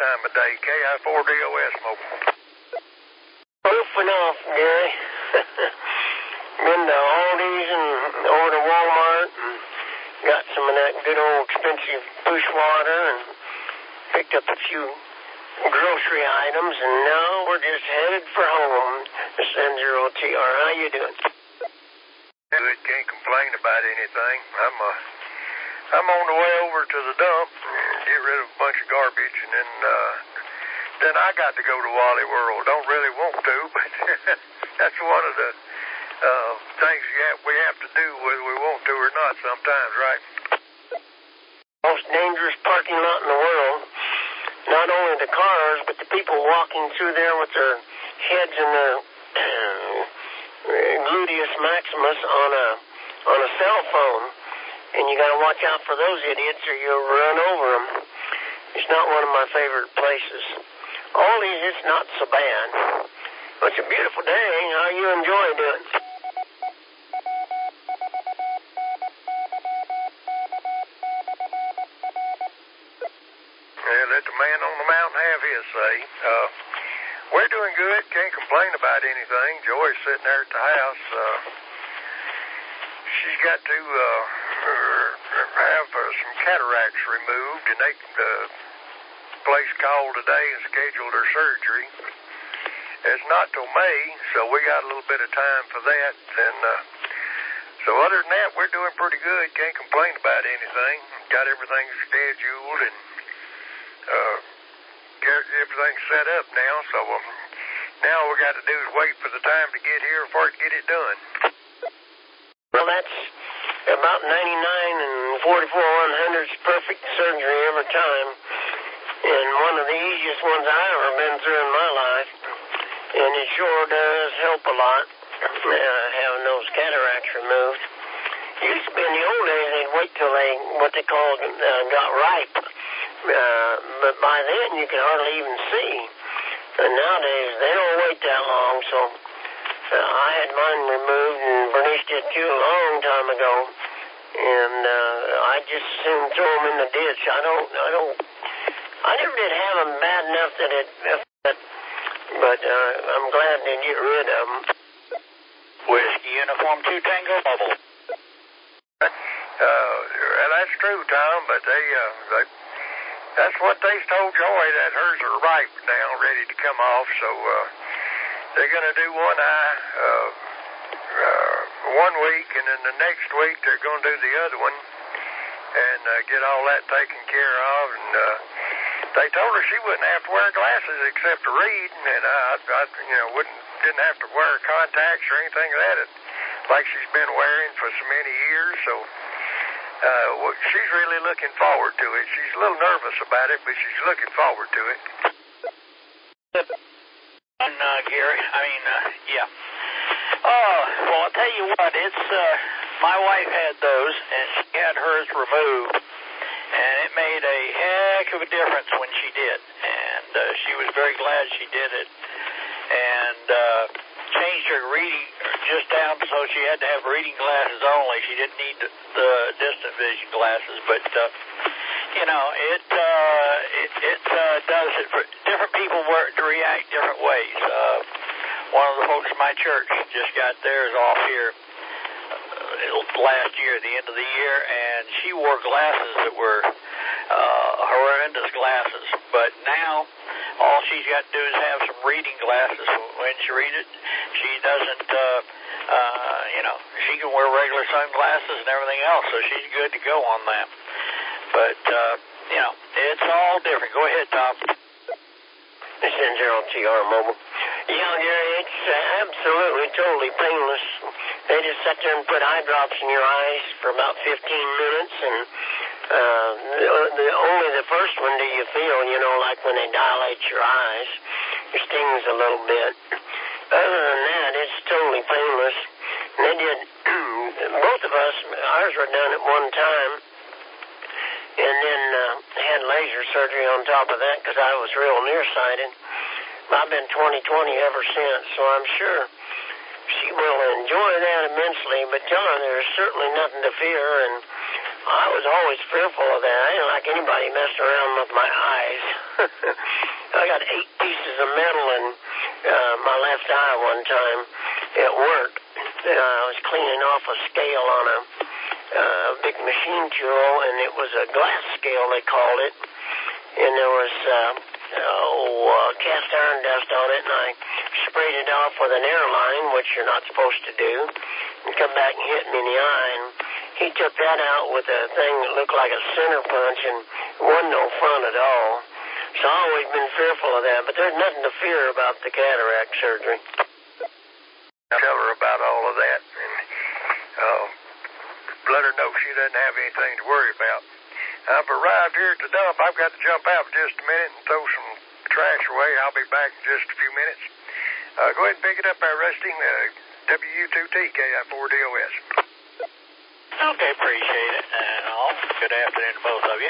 time of day. KI4DOS Mobile. Off and off, Gary. Been to Aldi's and over to Walmart and got some of that good old expensive push water and picked up a few grocery items, and now we're just headed for home. This is N0TR. How you doing? Good. Can't complain about anything. I'm on the way over to the dump and get rid of a bunch of garbage, and then I got to go to Wally World. Don't really want to, but that's one of the things we have to do whether we want to or not sometimes, right? Most dangerous parking lot in the world. Not only the cars, but the people walking through there with their heads in their gluteus maximus on a cell phone. And you got to watch out for those idiots or you'll run over them. It's not one of my favorite places. Aldi's, it's not so bad. But it's a beautiful day. How you enjoying it? Yeah, let the man on the mountain have his say. We're doing good. Can't complain about anything. Joy's sitting there at the house. She's got to have some cataracts removed, and the place called today and scheduled her surgery. It's not till May, so we got a little bit of time for that. And so other than that, we're doing pretty good. Can't complain about anything. Got everything scheduled and everything's set up now. So now all we got to do is wait for the time to get here for it to get it done. Well, that's about 99 and 44/100's perfect surgery every time. And one of the easiest ones I've ever been through in my life. And it sure does help a lot, having those cataracts removed. It used to be in the old days, they'd wait till what they called, got ripe. But by then, you could hardly even see. And nowadays, they don't wait that long, so I had mine removed and burnished it too a long time ago. And I just soon throw them in the ditch. I never did have them bad enough that it affected. But I'm glad to get rid of them. Whiskey Uniform 2 Tango Mobile. That's true, Tom, but that's what they told Joy, that hers are ripe now, ready to come off, so they're going to do one eye 1 week, and then the next week they're going to do the other one and get all that taken care of, and they told her she wouldn't have to wear glasses except to read, and I didn't have to wear contacts or anything of that, like she's been wearing for so many years. So she's really looking forward to it. She's a little nervous about it, but she's looking forward to it. Gary, yeah. Oh, well, I'll tell you what, it's my wife had those, and she had hers removed. And it made a heck of a difference when she did. And she was very glad she did it. And changed her reading just down so she had to have reading glasses only. She didn't need the distant vision glasses. But, it does it for different people react different ways. One of the folks in my church just got theirs off here last year, the end of the year, and she wore glasses that were horrendous glasses. But now, all she's got to do is have some reading glasses. When she reads it, she doesn't, she can wear regular sunglasses and everything else, so she's good to go on that. But, it's all different. Go ahead, Tom. This is N0TR Mobile. Yeah, Gary, it's absolutely, totally painless. They just sit there and put eye drops in your eyes for about 15 minutes, and only the first one do you feel, like when they dilate your eyes. It stings a little bit. Other than that, it's totally painless. And they did, both of us, ours were done at one time, and then had laser surgery on top of that because I was real nearsighted. I've been 20/20 ever since, so I'm sure she will enjoy that immensely, but tell her there's certainly nothing to fear, and I was always fearful of that. I didn't like anybody messing around with my eyes. I got 8 pieces of metal in my left eye one time at work. I was cleaning off a scale on a big machine tool, and it was a glass scale, they called it. And there was cast iron dust on it, and I sprayed it off with an airline, which you're not supposed to do, and come back and hit me in the eye. And he took that out with a thing that looked like a center punch, and wasn't no fun at all. So I've always been fearful of that, but there's nothing to fear about the cataract surgery. Tell her about all of that, and let her know she doesn't have anything to worry about. I've arrived here at the dump. I've got to jump out for just a minute and throw some trash away. I'll be back in just a few minutes. Go ahead and pick it up there, Rusty. W2TKI4DOS. Okay, appreciate it. And all. Good afternoon to both of you.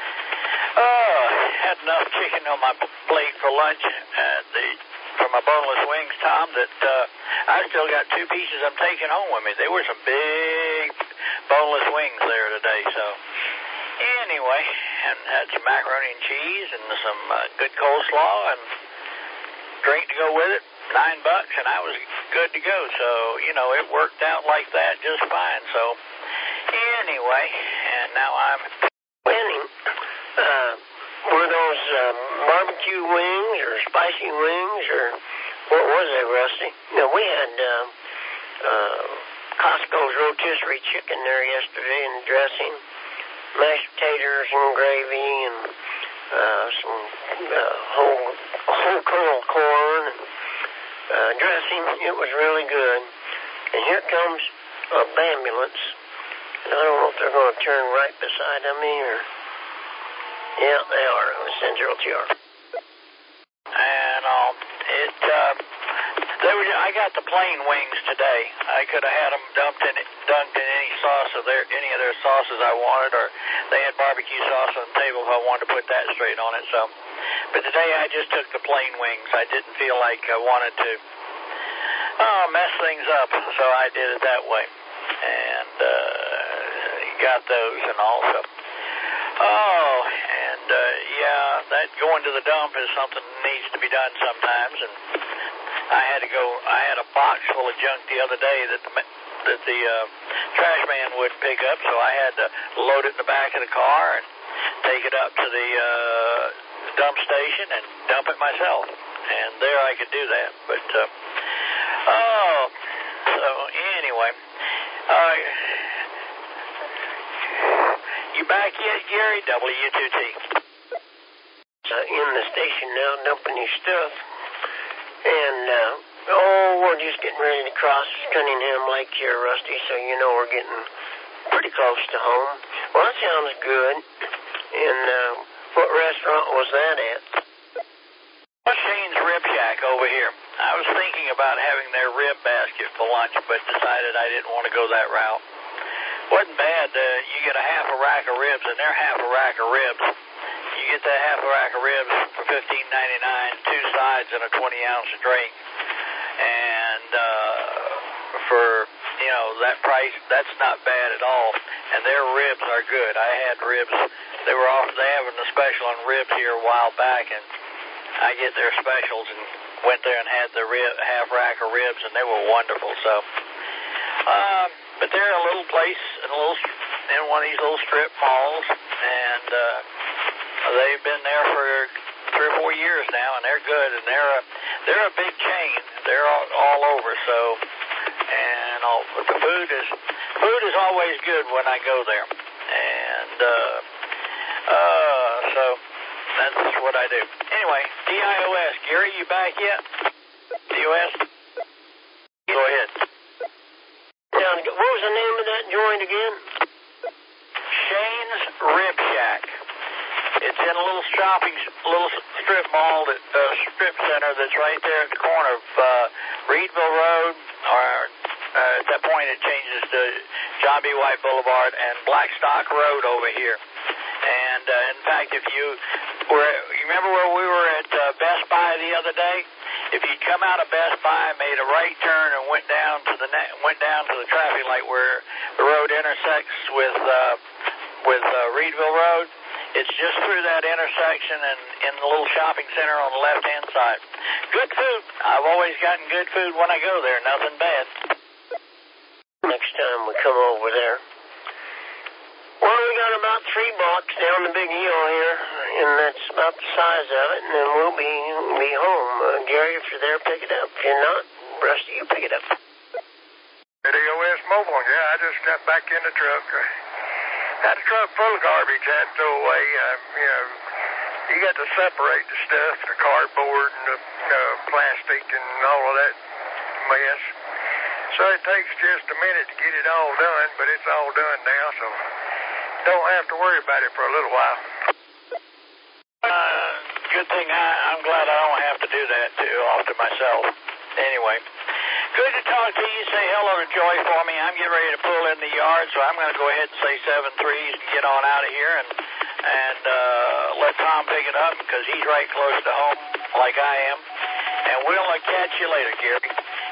Had enough chicken on my plate for lunch for my boneless wings, Tom, that I still got 2 pieces I'm taking home with me. There were some big boneless wings there today, so anyway, and had some macaroni and cheese and some good coleslaw and drink to go with it, $9, and I was good to go. So, it worked out like that just fine. So, anyway, and now I'm winning. Were those barbecue wings or spicy wings, or what was they, Rusty? No, we had Costco's rotisserie chicken there yesterday and dressing, mashed potatoes and gravy, and some whole kernel corn and dressing. It was really good. And here comes an ambulance. And I don't know if they're going to turn right beside me or... Yeah, they are. It was Central TR. And I got the plain wings today. I could have had them dunked in any sauce of any of their sauces I wanted, or they had barbecue sauce on the table if I wanted to put that straight on it. So, but today I just took the plain wings. I didn't feel like I wanted to mess things up, so I did it that way, and got those and also. That going to the dump is something that needs to be done sometimes, and I had a box full of junk the other day that the trash man wouldn't pick up, so I had to load it in the back of the car and take it up to the dump station and dump it myself, and there I could do that. But so anyway, you back yet, Gary? W2T. In the station now, dumping your stuff. And, we're just getting ready to cross Cunningham Lake here, Rusty, so we're getting pretty close to home. Well, that sounds good. And, what restaurant was that at? Shane's Rib Shack over here. I was thinking about having their rib basket for lunch, but decided I didn't want to go that route. Wasn't bad. You get a half a rack of ribs, and they're half a rack of ribs. You get that half a rack of ribs for $15.99, 2 sides and a 20-ounce drink. And for, that price, that's not bad at all. And their ribs are good. I had ribs. They having a special on ribs here a while back, and I get their specials and went there and had the half rack of ribs, and they were wonderful. So, but they're a little place in one of these little strip malls, and they've been there for 3 or 4 years now, and they're good, and they're a big chain. They're all over. So, and the food is always good when I go there, and so that's what I do. Anyway, DIOS, Gary, you back yet? DIOS? Go ahead. Now, what was the name of that joint again? Shane's Rib Shack. It's in a little strip mall, strip center that's right there at the corner of Reedville Road, or at that point it changes to John B. White Boulevard and Blackstock Road over here. And in fact, if you remember where we were at Best Buy the other day, if you come out of Best Buy, made a right turn, and went down to the traffic light where the road intersects with with Reedville Road. It's just through that intersection and in the little shopping center on the left-hand side. Good food. I've always gotten good food when I go there. Nothing bad. Next time we come over there. Well, we got about 3 blocks down the big hill here, and that's about the size of it, and then we'll be home. Gary, if you're there, pick it up. If you're not, Rusty, you pick it up. DOS Mobile, yeah, I just got back in the truck. Had a truck full of garbage I had to throw away. You got to separate the stuff, the cardboard and the plastic and all of that mess. So it takes just a minute to get it all done, but it's all done now, so don't have to worry about it for a little while. Good thing I'm glad I don't have to do that too often myself. Anyway, good to talk to you. Say hello to Joy for me. I'm getting ready to pull in the yard, so I'm going to go ahead and say 7 threes and get on out of here and let Tom pick it up because he's right close to home like I am. And we'll catch you later, Gary.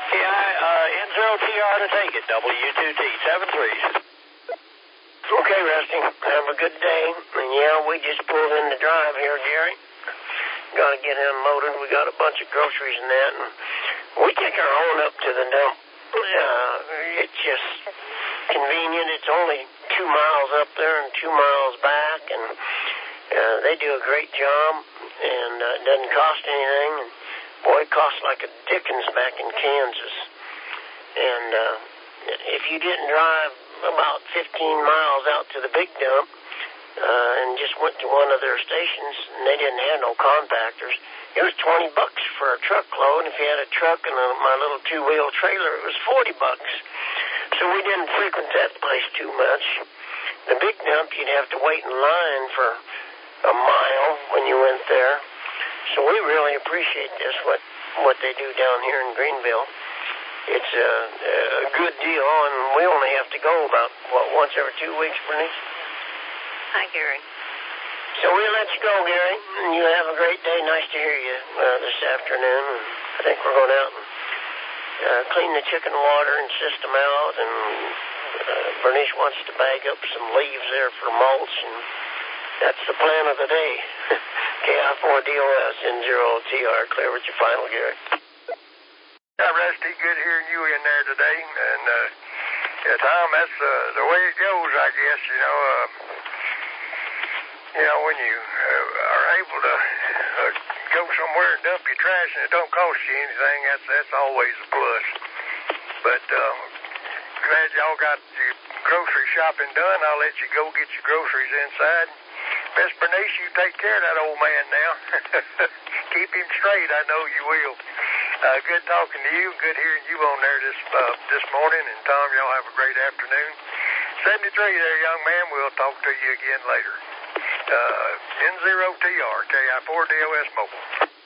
N0TR to take it. W2T, 7 threes. Okay, Rusty. Have a good day. And yeah, we just pulled in the drive here, Gary. Got to get unloaded. We got a bunch of groceries and that. And we take our own up to the dump. It's just convenient. It's only 2 miles up there and 2 miles back. And they do a great job. And it doesn't cost anything. And boy, it costs like a dickens back in Kansas. And if you didn't drive about 15 miles out to the big dump and just went to one of their stations, and they didn't have no compactors, it was $20 for a truckload. If you had a truck and my little 2-wheel trailer, it was $40. So we didn't frequent that place too much. The big dump, you'd have to wait in line for a mile when you went there. So we really appreciate this, what they do down here in Greenville. It's a good deal, and we only have to go about, once every 2 weeks, Bernice? Hi, Gary. So we'll let you go, Gary, and you have a great day. Nice to hear you this afternoon. I think we're going out and clean the chicken water and system out, and Bernice wants to bag up some leaves there for mulch, and that's the plan of the day. KI4DOS, N0TR, clear with your final, Gary. Yeah, Rusty, good hearing you in there today. And, Tom, that's the way it goes, I guess, when you are able to go somewhere and dump your trash and it don't cost you anything, that's always a plus. But glad y'all got your grocery shopping done. I'll let you go get your groceries inside. Miss Bernice, you take care of that old man now. Keep him straight, I know you will. Good talking to you. Good hearing you on there this morning. And Tom, y'all have a great afternoon. 73 there, young man. We'll talk to you again later. N0TR, KI4DOS Mobile.